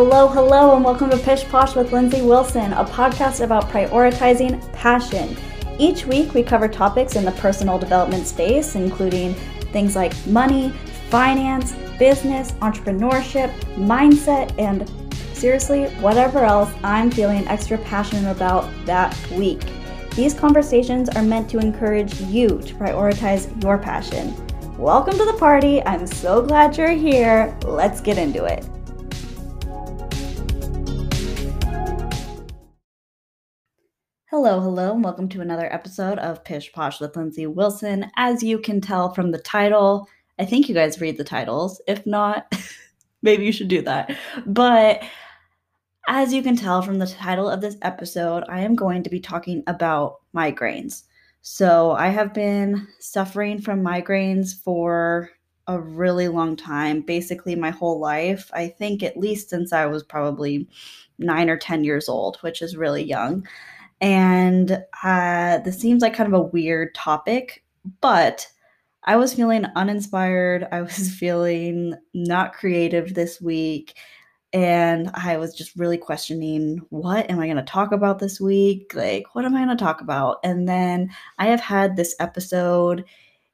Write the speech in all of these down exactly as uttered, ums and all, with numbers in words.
Hello, hello, and welcome to Pish Posh with Lindsay Wilson, a podcast about prioritizing passion. Each week, we cover topics in the personal development space, including things like money, finance, business, entrepreneurship, mindset, and seriously, whatever else I'm feeling extra passionate about that week. These conversations are meant to encourage you to prioritize your passion. Welcome to the party. I'm so glad you're here. Let's get into it. Hello, hello, and welcome to another episode of Pish Posh with Lindsay Wilson. As you can tell from the title, I think you guys read the titles. If not, maybe you should do that. But as you can tell from the title of this episode, I am going to be talking about migraines. So I have been suffering from migraines for a really long time, basically my whole life. I think at least since I was probably nine or ten years old, which is really young. And uh, this seems like kind of a weird topic, but I was feeling uninspired. I was feeling not creative this week. And I was just really questioning, what am I going to talk about this week? Like, what am I going to talk about? And then I have had this episode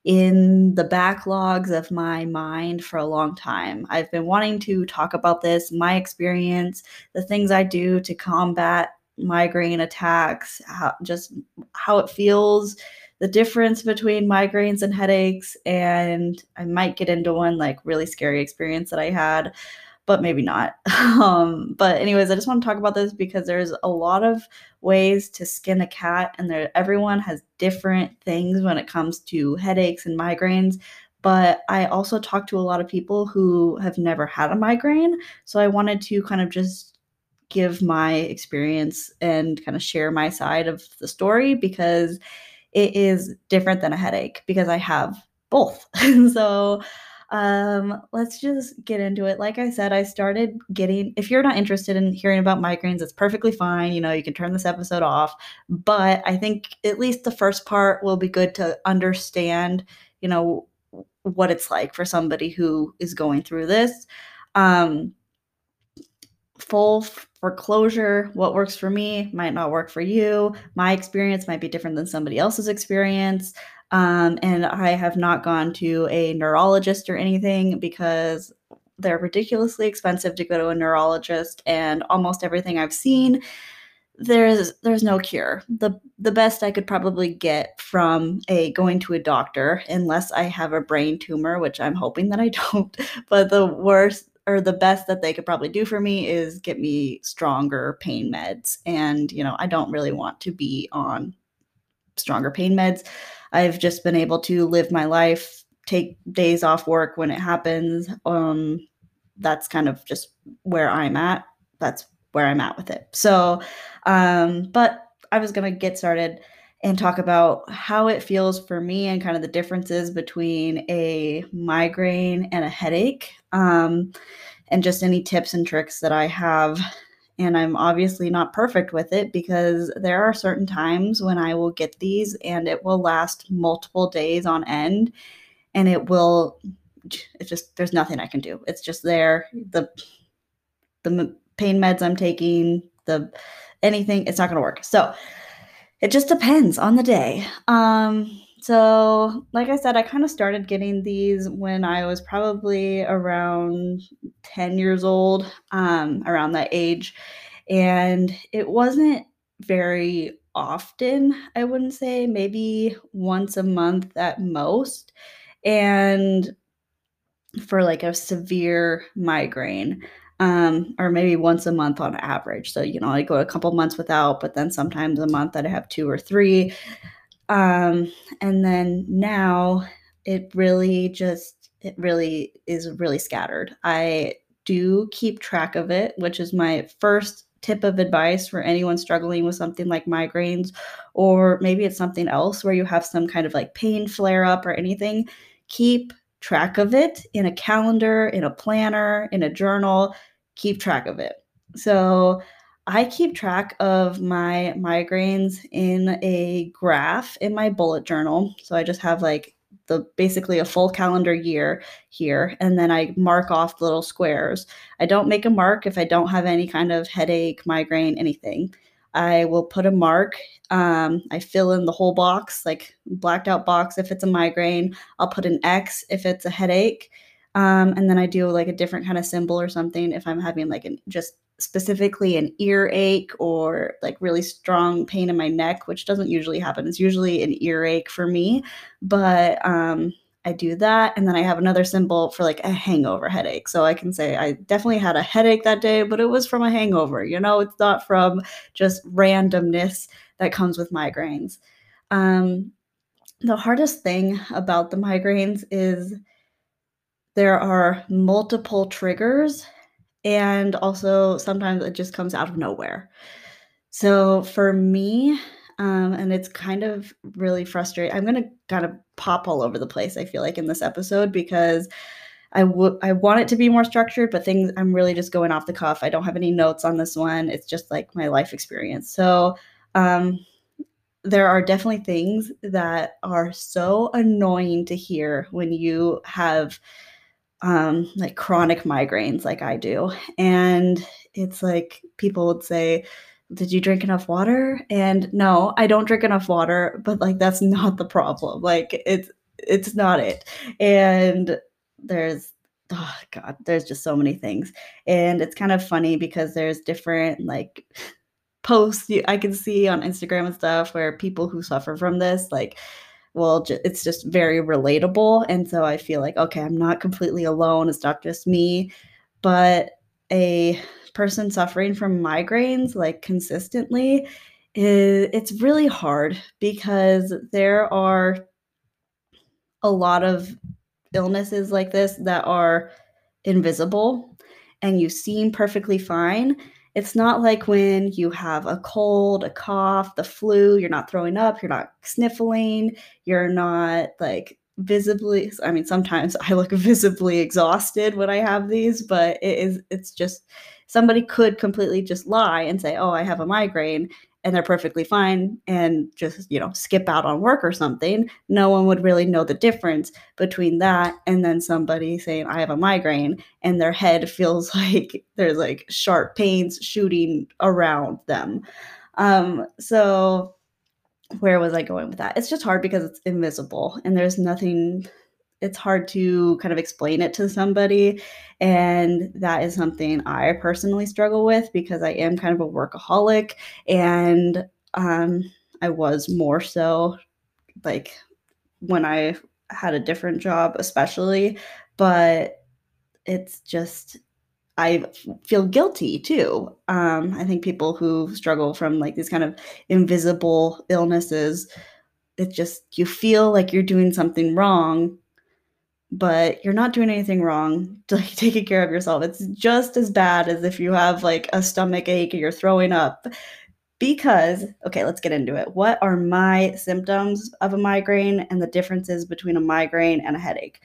in the backlogs of my mind for a long time. I've been wanting to talk about this, my experience, the things I do to combat migraine attacks, how, just how it feels, the difference between migraines and headaches, and I might get into one like really scary experience that I had, but maybe not. Um, but anyways, I just want to talk about this because there's a lot of ways to skin a cat, and there everyone has different things when it comes to headaches and migraines. But I also talk to a lot of people who have never had a migraine, so I wanted to kind of just give my experience and kind of share my side of the story because it is different than a headache because I have both. so um, let's just get into it. Like I said, I started getting, if you're not interested in hearing about migraines, it's perfectly fine. You know, you can turn this episode off, but I think at least the first part will be good to understand, you know, what it's like for somebody who is going through this. Um, full foreclosure, what works for me might not work for you. My experience might be different than somebody else's experience. Um, and I have not gone to a neurologist or anything because they're ridiculously expensive to go to a neurologist, and almost everything I've seen, there's there's no cure. The the best I could probably get from a going to a doctor, unless I have a brain tumor, which I'm hoping that I don't, but the worst or the best that they could probably do for me is get me stronger pain meds. And, you know, I don't really want to be on stronger pain meds. I've just been able to live my life, take days off work when it happens. Um, that's kind of just where I'm at. That's where I'm at with it. So, um, but I was going to get started and talk about how it feels for me and kind of the differences between a migraine and a headache, um, and just any tips and tricks that I have. And I'm obviously not perfect with it because there are certain times when I will get these and it will last multiple days on end, and it will, it's just, there's nothing I can do. It's just there. The, the pain meds I'm taking, the anything, it's not going to work. So it just depends on the day. Um, so like I said, I kind of started getting these when I was probably around ten years old, um, around that age. And it wasn't very often, I wouldn't say, maybe once a month at most. And for like a severe migraine, um, or maybe once a month on average. So, you know, I go a couple months without, but then sometimes a month that I have two or three. Um, and then now it really just, it really is really scattered. I do keep track of it, which is my first tip of advice for anyone struggling with something like migraines, or maybe it's something else where you have some kind of like pain flare up or anything. Keep track of it in a calendar, in a planner, in a journal. Keep track of it. So I keep track of my migraines in a graph in my bullet journal. So I just have like the basically a full calendar year here, and then I mark off the little squares. I don't make a mark if I don't have any kind of headache, migraine, anything. I will put a mark. Um, I fill in the whole box, like blacked out box if it's a migraine. I'll put an X if it's a headache. Um, and then I do like a different kind of symbol or something if I'm having like an just specifically an earache or like really strong pain in my neck, which doesn't usually happen. It's usually an earache for me, but um, I do that. And then I have another symbol for like a hangover headache. So I can say I definitely had a headache that day, but it was from a hangover. You know, it's not from just randomness that comes with migraines. Um, the hardest thing about the migraines is there are multiple triggers, and also sometimes it just comes out of nowhere. So for me, um, and it's kind of really frustrating. I'm gonna kind of pop all over the place, I feel like, in this episode because I would I want it to be more structured, but things I'm really just going off the cuff. I don't have any notes on this one. It's just like my life experience. So um, there are definitely things that are so annoying to hear when you have um, like chronic migraines like I do. And it's like people would say, "Did you drink enough water?" And no, I don't drink enough water, but like that's not the problem. Like it's it's not it. And there's oh god, there's just so many things. And it's kind of funny because there's different like posts you, I can see on Instagram and stuff where people who suffer from this like well, ju- it's just very relatable. And so I feel like, okay, I'm not completely alone. It's not just me. But a person suffering from migraines like consistently, is, it's really hard because there are a lot of illnesses like this that are invisible and you seem perfectly fine. It's not like when you have a cold, a cough, the flu, you're not throwing up, you're not sniffling, you're not like visibly, I mean, sometimes I look visibly exhausted when I have these, but it is, it's just somebody could completely just lie and say, oh, I have a migraine, and they're perfectly fine and just, you know, skip out on work or something. No one would really know the difference between that and then somebody saying, I have a migraine, and their head feels like there's like sharp pains shooting around them. Um, so where was I going with that? It's just hard because it's invisible and there's nothing, it's hard to kind of explain it to somebody. And that is something I personally struggle with because I am kind of a workaholic, and um, I was more so like when I had a different job, especially. But it's just, I feel guilty too. Um, I think people who struggle from like these kind of invisible illnesses, it just, you feel like you're doing something wrong, but you're not doing anything wrong to like taking care of yourself. It's just as bad as if you have like a stomach ache and you're throwing up. Because, okay, let's get into it. What are my symptoms of a migraine and the differences between a migraine and a headache?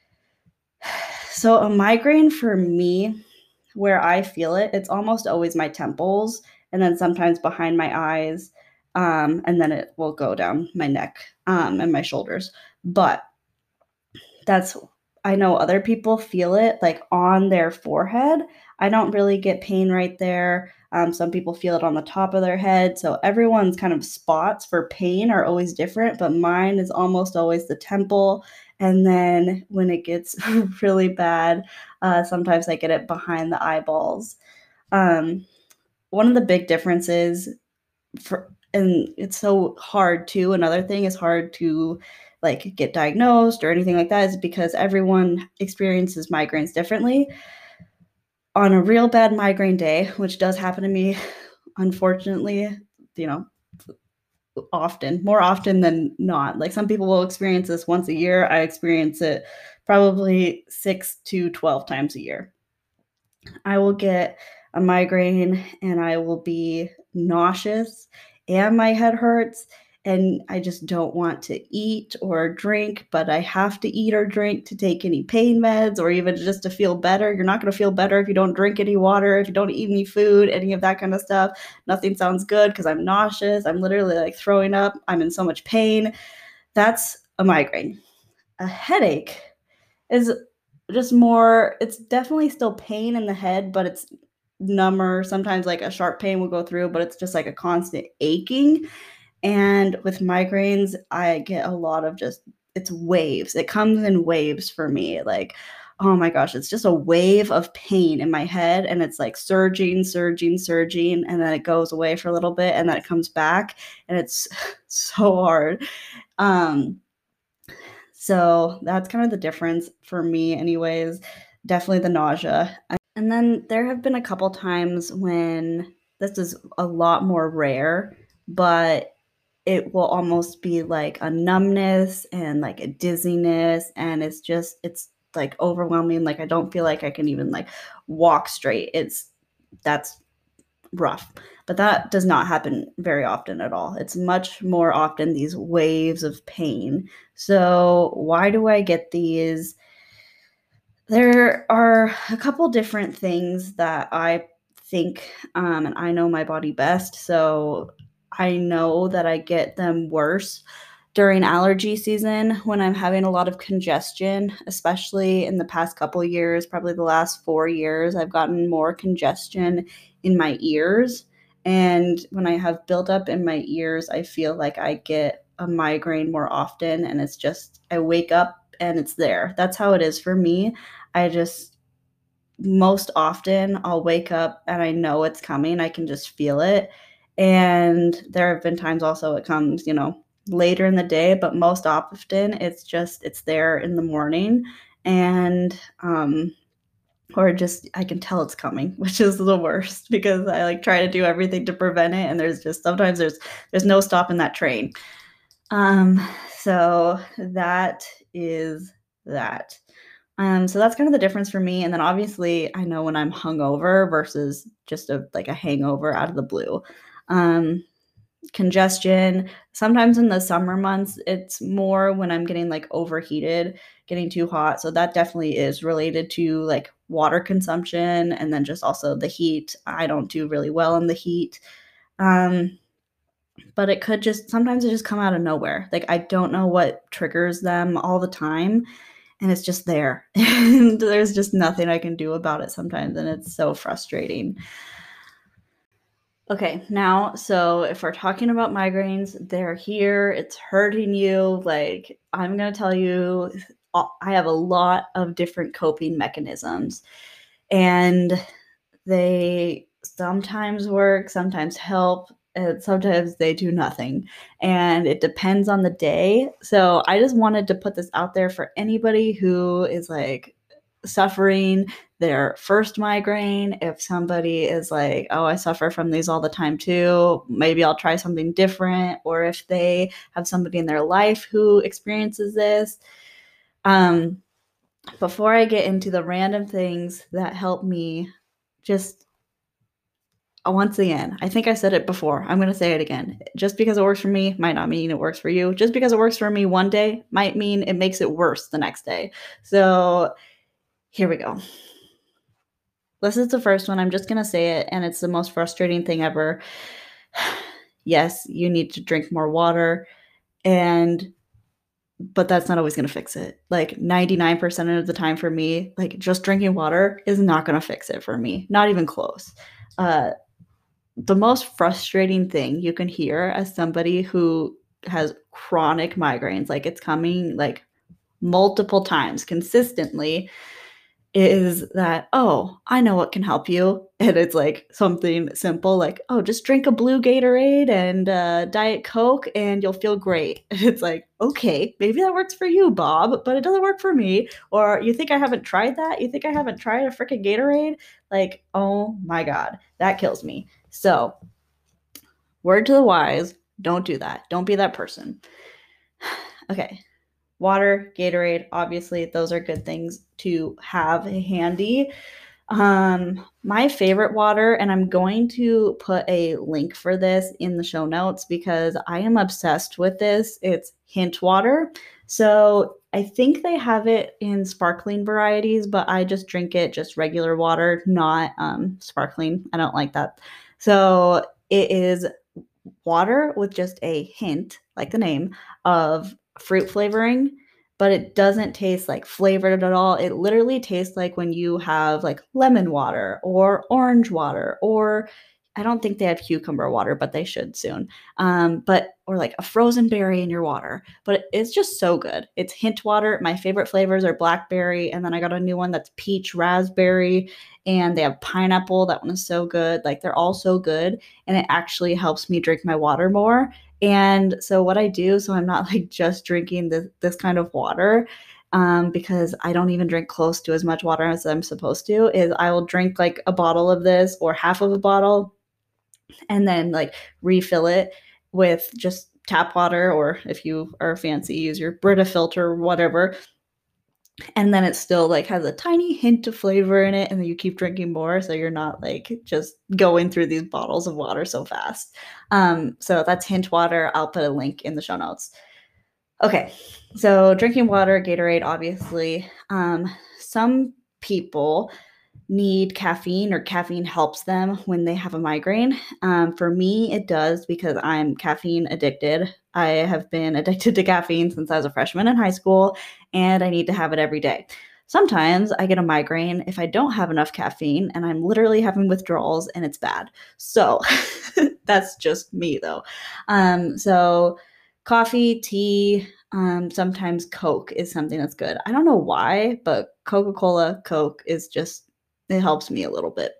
So, a migraine for me, where I feel it, it's almost always my temples and then sometimes behind my eyes. Um, and then it will go down my neck um, and my shoulders. But that's, I know other people feel it like on their forehead. I don't really get pain right there. Um, some people feel it on the top of their head. So everyone's kind of spots for pain are always different, but mine is almost always the temple. And then when it gets really bad, uh, sometimes I get it behind the eyeballs. Um, One of the big differences for, and it's so hard too, another thing is hard to like get diagnosed or anything like that, is because everyone experiences migraines differently. On a real bad migraine day, which does happen to me unfortunately, you know, often, more often than not. Like some people will experience this once a year. I experience it probably six to twelve times a year. I will get a migraine and I will be nauseous and my head hurts, and I just don't want to eat or drink, but I have to eat or drink to take any pain meds or even just to feel better. You're not going to feel better if you don't drink any water, if you don't eat any food, any of that kind of stuff. Nothing sounds good because I'm nauseous. I'm literally like throwing up. I'm in so much pain. That's a migraine. a headache is just more, it's definitely still pain in the head, but it's number. Sometimes like a sharp pain will go through, but it's just like a constant aching. And with migraines, I get a lot of just, it's waves. It comes in waves for me. Like, oh my gosh, it's just a wave of pain in my head. And it's like surging, surging, surging. And then it goes away for a little bit and then it comes back. And it's so hard. Um, so that's kind of the difference for me, anyways. Definitely the nausea. And then there have been a couple times when this is a lot more rare, but it will almost be like a numbness and like a dizziness. And it's just, it's like overwhelming. Like I don't feel like I can even like walk straight. It's, that's rough. But that does not happen very often at all. It's much more often these waves of pain. So why do I get these? There are a couple different things that I think, um, and I know my body best. So I know that I get them worse during allergy season when I'm having a lot of congestion, especially in the past couple of years, probably the last four years, I've gotten more congestion in my ears. And when I have buildup in my ears, I feel like I get a migraine more often. And it's just, I wake up and it's there. That's how it is for me. I just, most often I'll wake up and I know it's coming. I can just feel it. And there have been times also it comes, you know, later in the day, but most often it's just, it's there in the morning. And, um, or just, I can tell it's coming, which is the worst because I like try to do everything to prevent it. And there's just, sometimes there's, there's no stopping that train. Um, so that is that. Um, so that's kind of the difference for me. And then obviously I know when I'm hungover versus just a like a hangover out of the blue. Um, congestion. Sometimes in the summer months, it's more when I'm getting like overheated, getting too hot. So that definitely is related to like water consumption and then just also the heat. I don't do really well in the heat. Um, but it could just, sometimes it just come out of nowhere. Like I don't know what triggers them all the time. And it's just there. And there's just nothing I can do about it sometimes. And it's so frustrating. Okay, now, so if we're talking about migraines, they're here, it's hurting you. Like, I'm going to tell you, I have a lot of different coping mechanisms. And they sometimes work, sometimes help, and sometimes they do nothing. And it depends on the day. So I just wanted to put this out there for anybody who is like suffering their first migraine. If somebody is like, oh, I suffer from these all the time too, maybe I'll try something different. Or if they have somebody in their life who experiences this. Um, before I get into the random things that help me, just once again, I think I said it before. I'm going to say it again. Just because it works for me might not mean it works for you. Just because it works for me one day might mean it makes it worse the next day. So here we go. This is the first one. I'm just going to say it, and it's the most frustrating thing ever. Yes, you need to drink more water, and but that's not always going to fix it. Like ninety-nine percent of the time for me, like just drinking water is not going to fix it for me. Not even close. Uh, the most frustrating thing you can hear as somebody who has chronic migraines, like it's coming like multiple times consistently, is that, oh, I know what can help you. And it's like something simple like, oh, just drink a blue Gatorade and uh, Diet Coke and you'll feel great. It's like, okay, maybe that works for you, Bob, but it doesn't work for me. Or you think I haven't tried that? You think I haven't tried a freaking Gatorade? Like, oh my God, that kills me. So, word to the wise, don't do that. Don't be that person. Okay. Water, Gatorade, obviously, those are good things to have handy. Um, my favorite water, and I'm going to put a link for this in the show notes because I am obsessed with this. It's Hint water. So I think they have it in sparkling varieties, but I just drink it just regular water, not um, sparkling. I don't like that. So it is water with just a hint, like the name, of fruit flavoring. but it doesn't taste like flavored at all. It literally tastes like when you have like lemon water or orange water, or I don't think they have cucumber water, but they should soon. Um, but or like a frozen berry in your water. But it's just so good. It's hint water. My favorite flavors are blackberry, and then I got a new one that's peach raspberry, and they have pineapple. That one is so good. Like they're all so good, and it actually helps me drink my water more. And so what I do, so I'm not like just drinking this this kind of water, um, because I don't even drink close to as much water as I'm supposed to, is I will drink like a bottle of this or half of a bottle and then like refill it with just tap water, or if you are fancy, use your Brita filter or whatever. And then it still like has a tiny hint of flavor in it, and then you keep drinking more, so you're not like just going through these bottles of water so fast. Um, so that's hint water. I'll put a link in the show notes. Okay, so drinking water, Gatorade, obviously. Um, some people need caffeine, or caffeine helps them when they have a migraine. Um, for me, it does, because I'm caffeine addicted. I have been addicted to caffeine since I was a freshman in high school, and I need to have it every day. Sometimes I get a migraine if I don't have enough caffeine and I'm literally having withdrawals and it's bad. So that's just me though. Um, so coffee, tea, um, sometimes Coke is something that's good. I don't know why, but Coca-Cola, Coke is just, it helps me a little bit.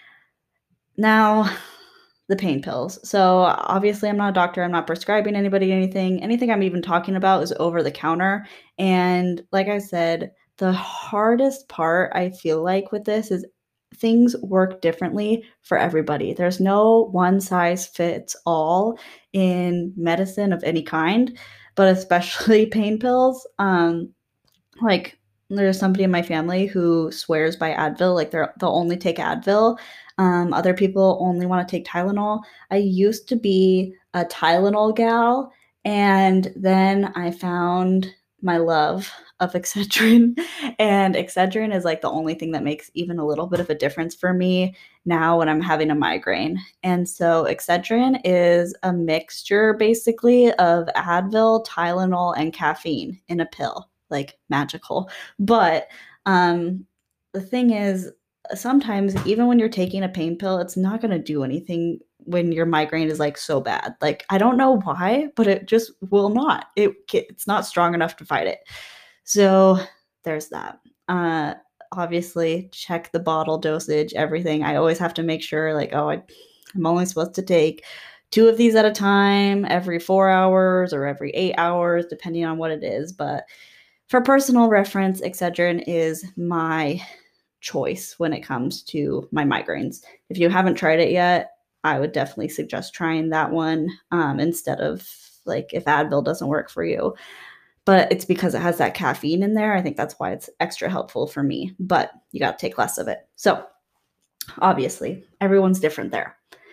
Now, the pain pills. So obviously I'm not a doctor. I'm not prescribing anybody anything. Anything I'm even talking about is over the counter. And like I said, the hardest part I feel like with this is things work differently for everybody. There's no one size fits all in medicine of any kind, but especially pain pills. Um, like there's somebody in my family who swears by Advil, like they're they'll only take Advil. Um, other people only want to take Tylenol. I used to be a Tylenol gal, and then I found my love of Excedrin, and Excedrin is like the only thing that makes even a little bit of a difference for me now when I'm having a migraine. And so Excedrin is a mixture basically of Advil, Tylenol, and caffeine in a pill, like magical. But um, the thing is, sometimes even when you're taking a pain pill, it's not going to do anything when your migraine is like so bad. Like I don't know why, but it just will not. It it's not strong enough to fight it. So there's that. Uh, obviously, check the bottle dosage, everything. I always have to make sure, like, oh, I, I'm only supposed to take two of these at a time every four hours or every eight hours, depending on what it is. But for personal reference, Excedrin is my choice when it comes to my migraines. If you haven't tried it yet, I would definitely suggest trying that one um, instead of like if Advil doesn't work for you. But it's because it has that caffeine in there. I think that's why it's extra helpful for me, but you got to take less of it. So obviously, everyone's different there.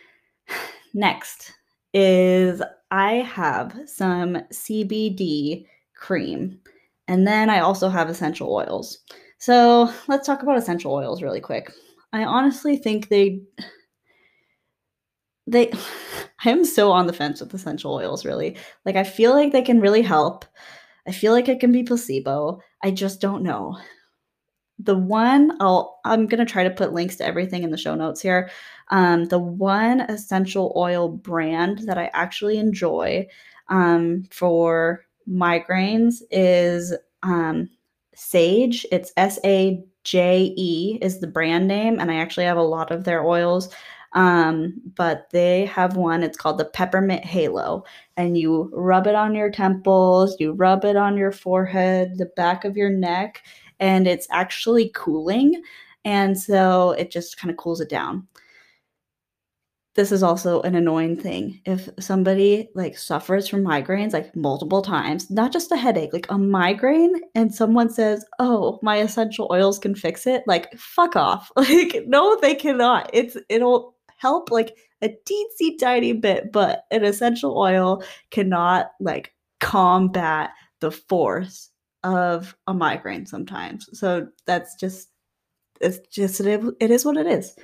Next is I have some C B D cream, and then I also have essential oils. So let's talk about essential oils really quick. I honestly think they, they, I am so on the fence with essential oils, really. Like, I feel like they can really help. I feel like it can be placebo. I just don't know. The one, I'll, I'm going to try to put links to everything in the show notes here. Um, the one essential oil brand that I actually enjoy um, for migraines is um, Sage. It's S A J E is the brand name, and I actually have a lot of their oils. Um, but they have one, it's called the Peppermint Halo, and you rub it on your temples, you rub it on your forehead, the back of your neck, and it's actually cooling. And so it just kind of cools it down. This is also an annoying thing. If somebody like suffers from migraines like multiple times, not just a headache, like a migraine, and someone says, "Oh, my essential oils can fix it," like fuck off. Like no, they cannot. It's it'll help like a teensy tiny bit, but an essential oil cannot like combat the force of a migraine sometimes. So that's just it's just it, it is what it is.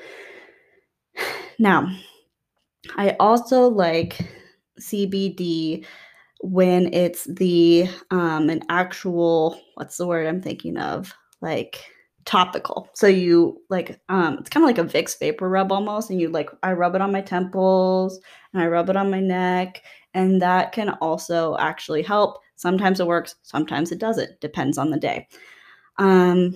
Now, I also like C B D when it's the um, an actual, what's the word I'm thinking of? Like topical. So you like um it's kind of like a Vicks vapor rub almost, and you like I rub it on my temples and I rub it on my neck, and that can also actually help. Sometimes it works, sometimes it doesn't. Depends on the day. Um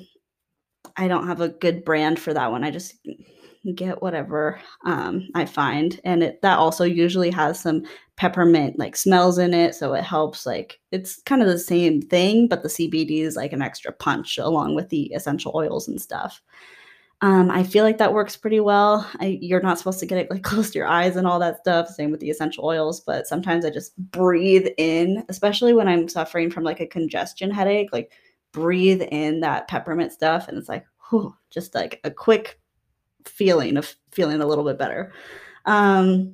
I don't have a good brand for that one. I just get whatever um, I find, and it that also usually has some peppermint like smells in it, so it helps. Like it's kind of the same thing, but the C B D is like an extra punch along with the essential oils and stuff. Um, I feel like that works pretty well. I, you're not supposed to get it like close to your eyes and all that stuff. Same with the essential oils, but sometimes I just breathe in, especially when I'm suffering from like a congestion headache. Like breathe in that peppermint stuff, and it's like, whew, just like a quick feeling of feeling a little bit better. Um,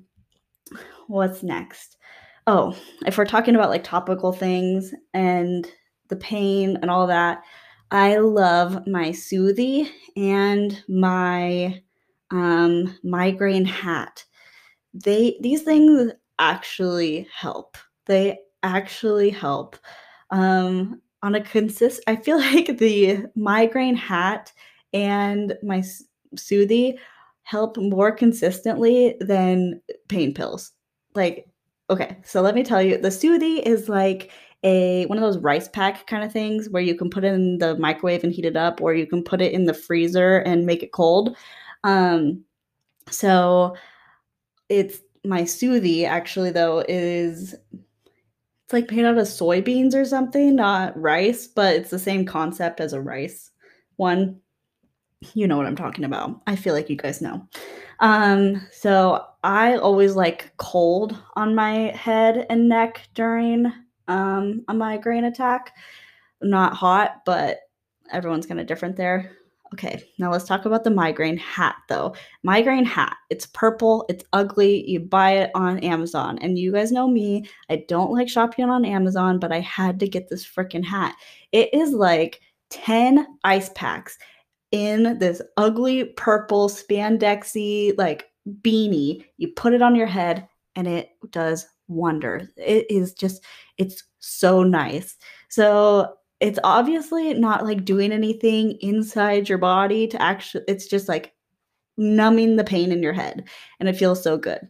what's next? Oh, if we're talking about like topical things and the pain and all that, I love my Soothie and my um, migraine hat. They these things actually help. They actually help. Um, on a consist I feel like the migraine hat and my s- Soothie help more consistently than pain pills. Like, okay, so let me tell you, the Soothie is like a one of those rice pack kind of things where you can put it in the microwave and heat it up, or you can put it in the freezer and make it cold. Um, so it's my Soothie actually though is it's like made out of soybeans or something, not rice, but it's the same concept as a rice one. You know what I'm talking about. I feel like you guys know. Um, so I always like cold on my head and neck during um, a migraine attack. Not hot, but everyone's kind of different there. Okay, now let's talk about the migraine hat though. Migraine hat. It's purple, it's ugly. You buy it on Amazon. And you guys know me, I don't like shopping on Amazon, but I had to get this freaking hat. It is like ten ice packs in this ugly purple spandexy like beanie. You put it on your head and it does wonders. It is just it's so nice. So it's obviously not like doing anything inside your body to actually it's just like numbing the pain in your head, and it feels so good.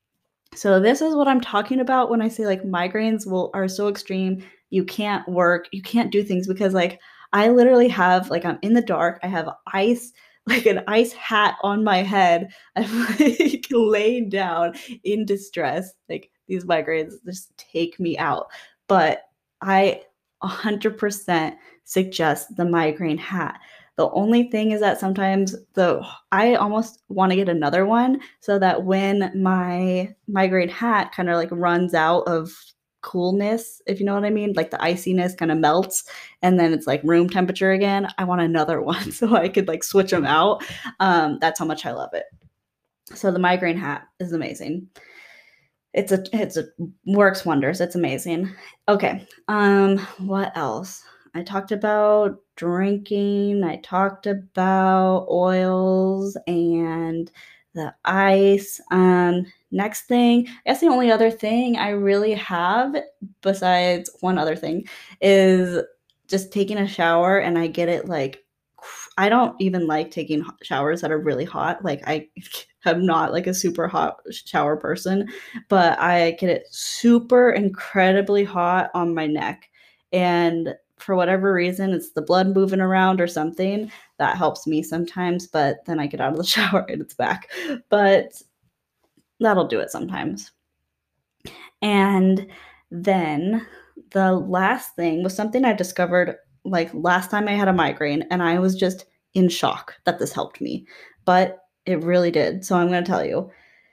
So this is what I'm talking about when I say like migraines will are so extreme. You can't work, you can't do things because like I literally have like I'm in the dark, I have ice like an ice hat on my head. I'm like laying down in distress. Like these migraines just take me out. But I one hundred percent suggest the migraine hat. The only thing is that sometimes the I almost want to get another one so that when my migraine hat kind of like runs out of coolness, if you know what I mean, like the iciness kind of melts and then it's like room temperature again, I want another one so I could like switch them out. Um, that's how much I love it. So the migraine hat is amazing. It's a it's a works wonders. It's amazing. Okay. Um, what else? I talked about drinking. I talked about oils and the ice. Um, next thing, I guess the only other thing I really have besides one other thing is just taking a shower, and I get it like I don't even like taking hot showers that are really hot. Like I am not like a super hot shower person, but I get it super incredibly hot on my neck. And for whatever reason, it's the blood moving around or something that helps me sometimes, but then I get out of the shower and it's back. But that'll do it sometimes. And then the last thing was something I discovered like last time I had a migraine, and I was just in shock that this helped me. But it really did. So I'm going to tell you.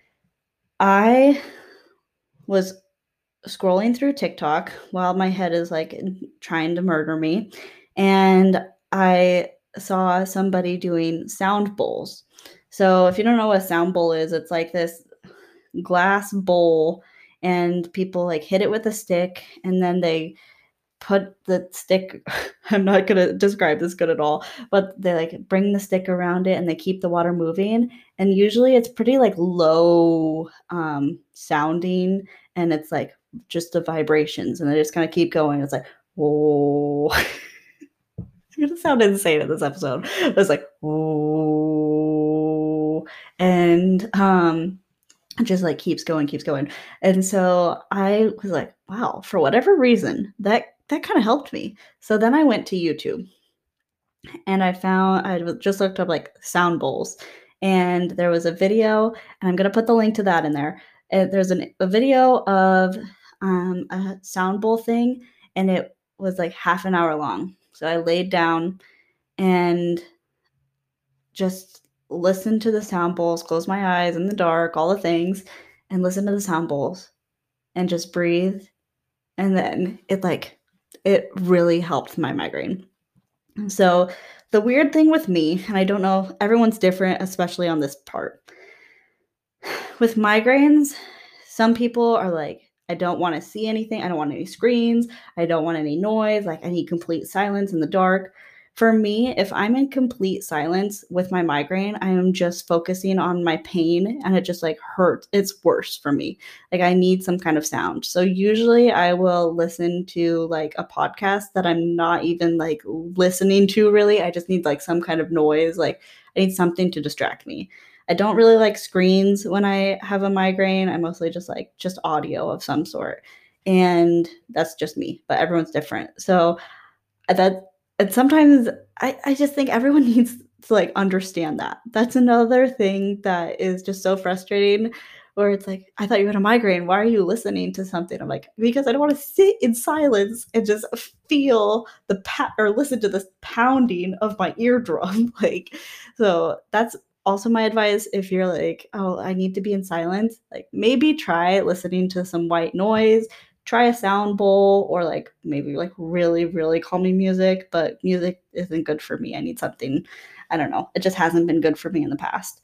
I was scrolling through TikTok while my head is like trying to murder me, and I saw somebody doing sound bowls. So if you don't know what a sound bowl is, it's like this glass bowl and people like hit it with a stick and then they put the stick I'm not gonna describe this good at all, but they, like, bring the stick around it and they keep the water moving, and usually it's pretty, like, low, um, sounding, and it's, like, just the vibrations, and they just kinda keep going. It's like, "Woah." It's gonna sound insane in this episode. It's like, "Woah," and, um, it just, like, keeps going, keeps going, and so I was like, "Wow," for whatever reason, that that kinda helped me. So then I went to YouTube, and I found I w just looked up, like, sound bowls, and there was a video, and I'm gonna put the link to that in there. Uh, there's an a video of, um, a sound bowl thing, and it was, like, half an hour long. So I laid down and just listened to the sound bowls, closed my eyes in the dark, all the things, and listened to the sound bowls and just breathe, and then it, like it really helped my migraine. So, the weird thing with me, and I don't know, everyone's different, especially on this part. With migraines, some people are like, I don't want to see anything. I don't want any screens. I don't want any noise. Like, I need complete silence in the dark. For me, if I'm in complete silence with my migraine, I am just focusing on my pain and it just like hurts. It's worse for me. Like, I need some kind of sound. So, usually I will listen to like a podcast that I'm not even like listening to really. I just need like some kind of noise. Like, I need something to distract me. I don't really like screens when I have a migraine. I mostly just like just audio of some sort. And that's just me, but everyone's different. So uh, that and sometimes I, I just think everyone needs to like understand that. That's another thing that is just so frustrating where it's like, I thought you had a migraine. Why are you listening to something? I'm like, because I don't want to sit in silence and just feel the pa- or listen to this pounding of my eardrum. Like, so that's also my advice if you're like, oh, I need to be in silence, like maybe try listening to some white noise, try a sound bowl, or like maybe like really, really calming music, but music isn't good for me. I need something, I don't know. It just hasn't been good for me in the past.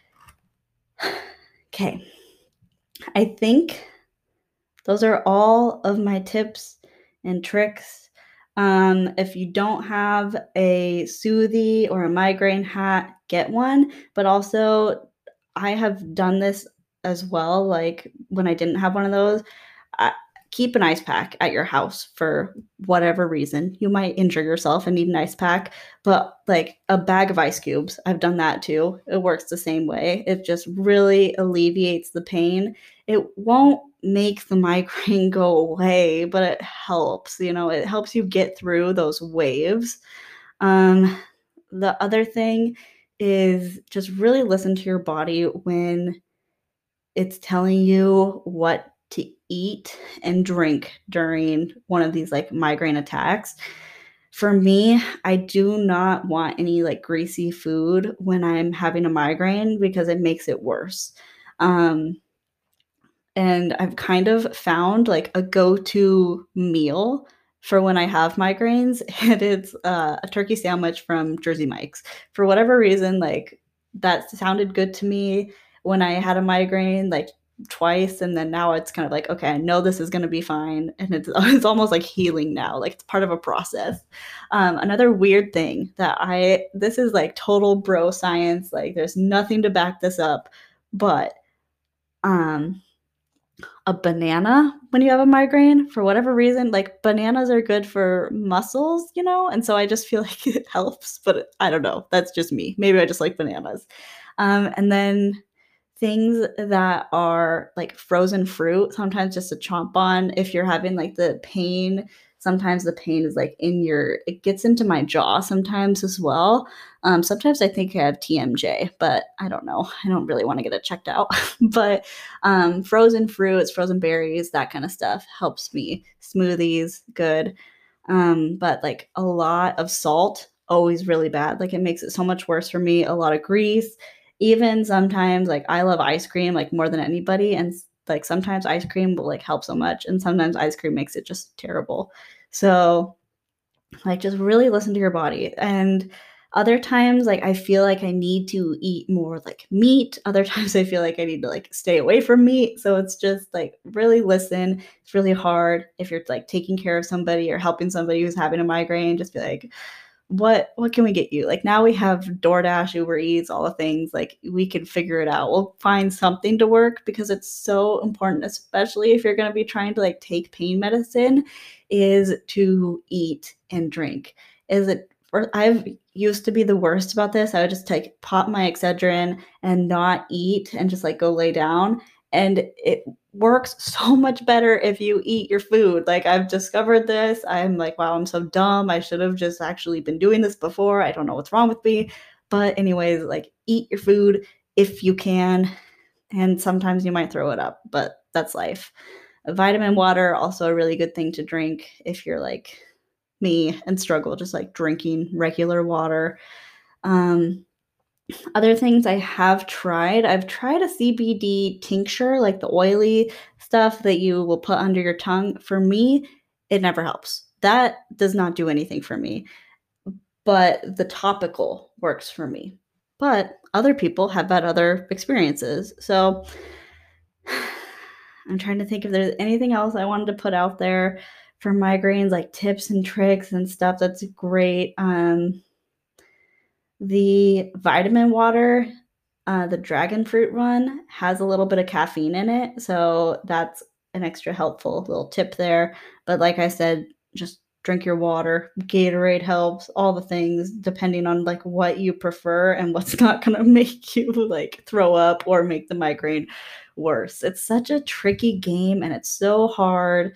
Okay. I think those are all of my tips and tricks. Um, if you don't have a Soothie or a migraine hat, get one. But also, I have done this as well. Like when I didn't have one of those, I, keep an ice pack at your house for whatever reason. You might injure yourself and need an ice pack, but like a bag of ice cubes, I've done that too. It works the same way. It just really alleviates the pain. It won't make the migraine go away, but it helps. You know, it helps you get through those waves. Um, the other thing is just really listen to your body when it's telling you what to eat and drink during one of these like migraine attacks. For me, I do not want any like greasy food when I'm having a migraine because it makes it worse. Um, and I've kind of found like a go-to meal for when I have migraines, and it's uh, a turkey sandwich from Jersey Mike's. For whatever reason, like that sounded good to me when I had a migraine, like twice, and then now it's kind of like, okay, I know this is going to be fine, and it's it's almost like healing now, like it's part of a process. Um, another weird thing that I this is like total bro science, like there's nothing to back this up, but um a banana when you have a migraine for whatever reason. Like bananas are good for muscles, you know? And so I just feel like it helps, but I don't know. That's just me. Maybe I just like bananas. Um, and then things that are like frozen fruit, sometimes just to chomp on if you're having like the pain. Sometimes the pain is like in your, it gets into my jaw sometimes as well. Um, sometimes I think I have T M J, but I don't know. I don't really want to get it checked out. But um, frozen fruits, frozen berries, that kind of stuff helps me. Smoothies, good. Um, but like a lot of salt, always really bad. Like it makes it so much worse for me. A lot of grease, even sometimes like I love ice cream like more than anybody, and like sometimes ice cream will like help so much, and sometimes ice cream makes it just terrible. So like just really listen to your body. And Other times, like, I feel like I need to eat more, like, meat. Other times, I feel like I need to, like, stay away from meat. So it's just, like, really listen. It's really hard if you're, like, taking care of somebody or helping somebody who's having a migraine, just be like, "What what can we get you?" Like, now we have DoorDash, Uber Eats, all the things, like, we can figure it out. We'll find something to work because it's so important, especially if you're gonna be trying to, like, take pain medicine, is to eat and drink. Is it or I've used to be the worst about this. I would just, like, pop my Excedrin and not eat and just, like, go lay down, and it works so much better if you eat your food. Like, I've discovered this. I'm like, "Wow, I'm so dumb. I should have just actually been doing this before. I don't know what's wrong with me." But anyways, like, eat your food if you can, and sometimes you might throw it up, but that's life. Vitamin water, also a really good thing to drink if you're like me and struggle just, like, drinking regular water. Um, other things I have tried, I've tried a C B D tincture, like the oily stuff that you will put under your tongue. For me, it never helps. That does not do anything for me, but the topical works for me. But other people have had other experiences. So I'm trying to think if there's anything else I wanted to put out there for migraines, like tips and tricks and stuff that's great. Um, the vitamin water, uh, the dragon fruit one has a little bit of caffeine in it, so that's an extra helpful little tip there. But like I said, just drink your water. Gatorade helps, all the things, depending on like what you prefer and what's not gonna make you like throw up or make the migraine worse. It's such a tricky game and it's so hard.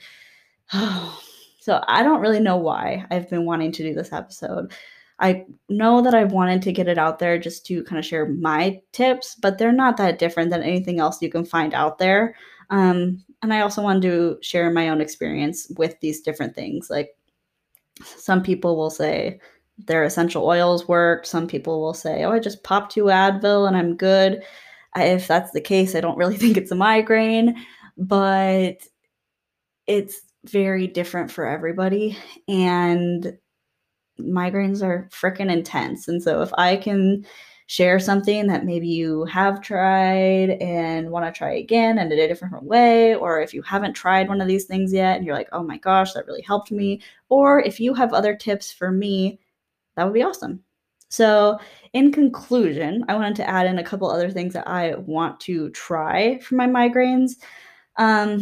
So I don't really know why I've been wanting to do this episode. I know that I've wanted to get it out there just to kind of share my tips, but they're not that different than anything else you can find out there. Um, and I also wanted to share my own experience with these different things. Like some people will say their essential oils work. Some people will say, oh, I just popped two Advil and I'm good. I, if that's the case, I don't really think it's a migraine, but it's very different for everybody. And migraines are freaking intense. And so if I can share something that maybe you have tried and want to try again in a different way, or if you haven't tried one of these things yet and you're like, oh my gosh, that really helped me, or if you have other tips for me, that would be awesome. So, in conclusion, I wanted to add in a couple other things that I want to try for my migraines. Um,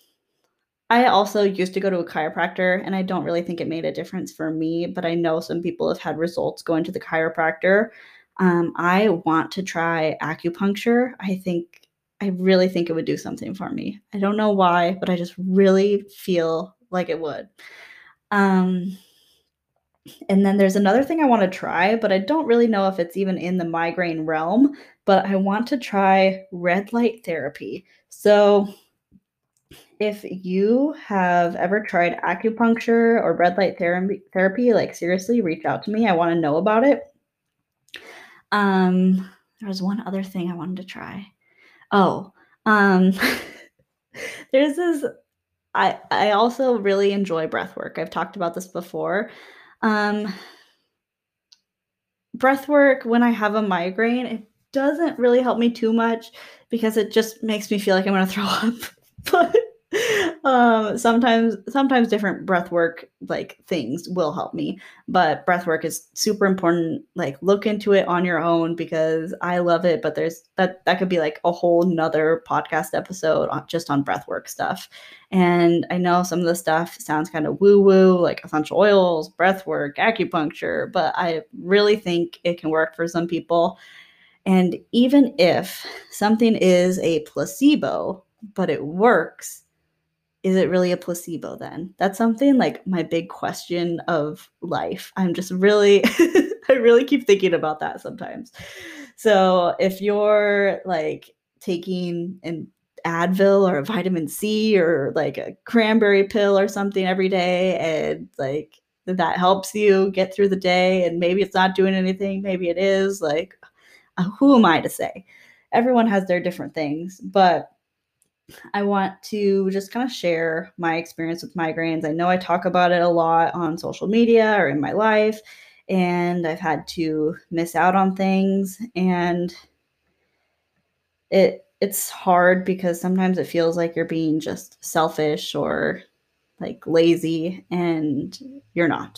I also used to go to a chiropractor, and I don't really think it made a difference for me, but I know some people have had results going to the chiropractor. Um, I want to try acupuncture. I think I really think it would do something for me. I don't know why, but I just really feel like it would. Um, and then there's another thing I want to try, but I don't really know if it's even in the migraine realm, but I want to try red light therapy. So if you have ever tried acupuncture or red light therapy, therapy, like seriously, reach out to me. I want to know about it. Um, there was one other thing I wanted to try. Oh, um, there's this. I I also really enjoy breath work. I've talked about this before. Um, breath work when I have a migraine, it doesn't really help me too much because it just makes me feel like I'm gonna throw up. But um, sometimes sometimes different breath work like things will help me, but breath work is super important. Like look into it on your own because I love it, but there's that that could be like a whole nother podcast episode on, just on breath work stuff. And I know some of the stuff sounds kind of woo-woo, like essential oils, breath work, acupuncture, but I really think it can work for some people. And even if something is a placebo, but it works, is it really a placebo then? That's something like my big question of life. I'm just really, I really keep thinking about that sometimes. So if you're like taking an Advil or a vitamin C or like a cranberry pill or something every day and like that helps you get through the day and maybe it's not doing anything, maybe it is, like uh, who am I to say? Everyone has their different things, but I want to just kind of share my experience with migraines. I know I talk about it a lot on social media or in my life, and I've had to miss out on things, and it it's hard because sometimes it feels like you're being just selfish or like lazy, and you're not.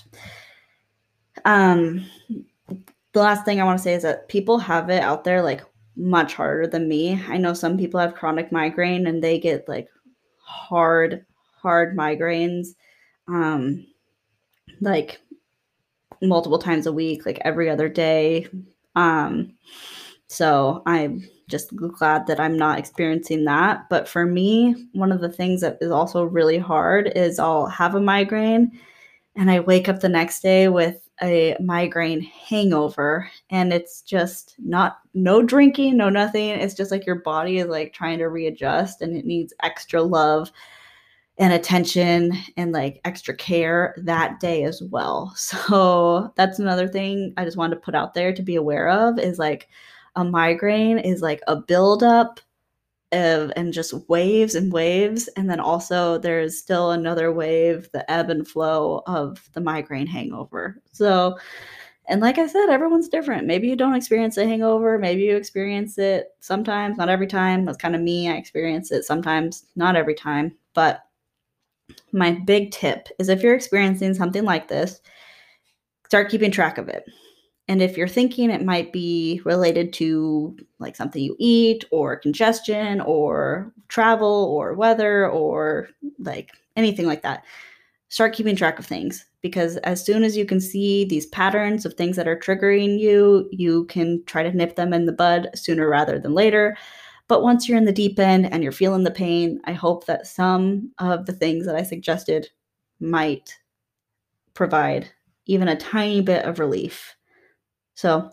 Um, the last thing I want to say is that people have it out there like much harder than me. I know some people have chronic migraine and they get like hard, hard migraines, um, like multiple times a week, like every other day. Um, so I'm just glad that I'm not experiencing that. But for me, one of the things that is also really hard is I'll have a migraine and I wake up the next day with a migraine hangover, and it's just not no drinking, no nothing. It's just like your body is like trying to readjust, and it needs extra love and attention and like extra care that day as well. So that's another thing I just wanted to put out there to be aware of, is like a migraine is like a buildup of and just waves and waves. And then also there's still another wave, the ebb and flow of the migraine hangover. So, and like I said, everyone's different. Maybe you don't experience a hangover. Maybe you experience it sometimes, not every time. That's kind of me. I experience it sometimes, not every time. But my big tip is if you're experiencing something like this, start keeping track of it. And if you're thinking it might be related to like something you eat or congestion or travel or weather or like anything like that, start keeping track of things, because as soon as you can see these patterns of things that are triggering you, you can try to nip them in the bud sooner rather than later. But once you're in the deep end and you're feeling the pain, I hope that some of the things that I suggested might provide even a tiny bit of relief. So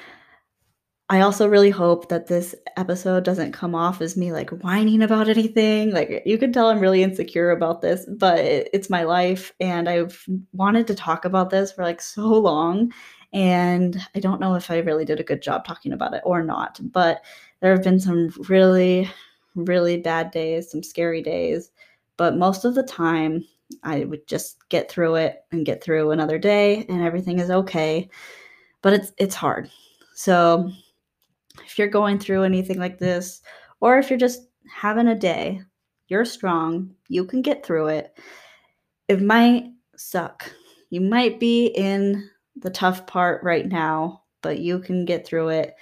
I also really hope that this episode doesn't come off as me like whining about anything. Like, you can tell I'm really insecure about this, but it, it's my life, and I've wanted to talk about this for like so long, and I don't know if I really did a good job talking about it or not. But there have been some really, really bad days, some scary days, but most of the time I would just get through it and get through another day, and everything is okay. But it's it's hard. So if you're going through anything like this, or if you're just having a day, you're strong. You can get through it. It might suck. You might be in the tough part right now, but you can get through it.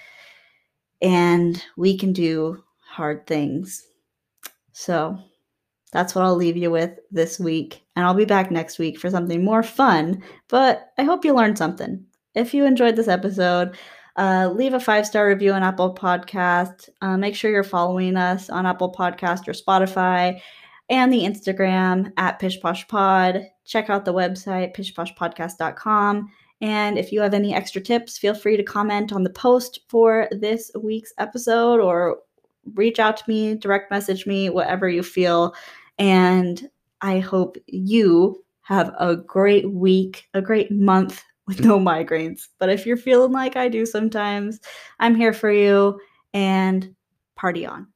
And we can do hard things. So that's what I'll leave you with this week. And I'll be back next week for something more fun, but I hope you learned something. If you enjoyed this episode, uh, leave a five-star review on Apple Podcast. Uh, make sure you're following us on Apple Podcast or Spotify, and the Instagram at PishPoshPod. Check out the website, pish posh podcast dot com. And if you have any extra tips, feel free to comment on the post for this week's episode, or reach out to me, direct message me, whatever you feel. And I hope you have a great week, a great month with no migraines. But if you're feeling like I do sometimes, I'm here for you, and party on.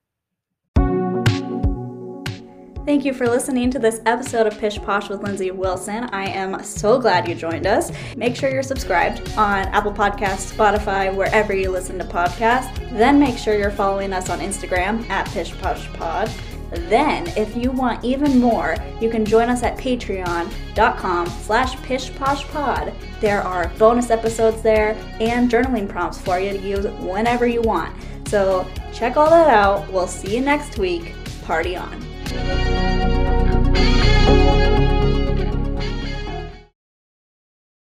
Thank you for listening to this episode of Pish Posh with Lindsay Wilson. I am so glad you joined us. Make sure you're subscribed on Apple Podcasts, Spotify, wherever you listen to podcasts. Then make sure you're following us on Instagram at PishPoshPod. Then, if you want even more, you can join us at patreon.com slash pishposhpod. There are bonus episodes there and journaling prompts for you to use whenever you want. So check all that out. We'll see you next week. Party on.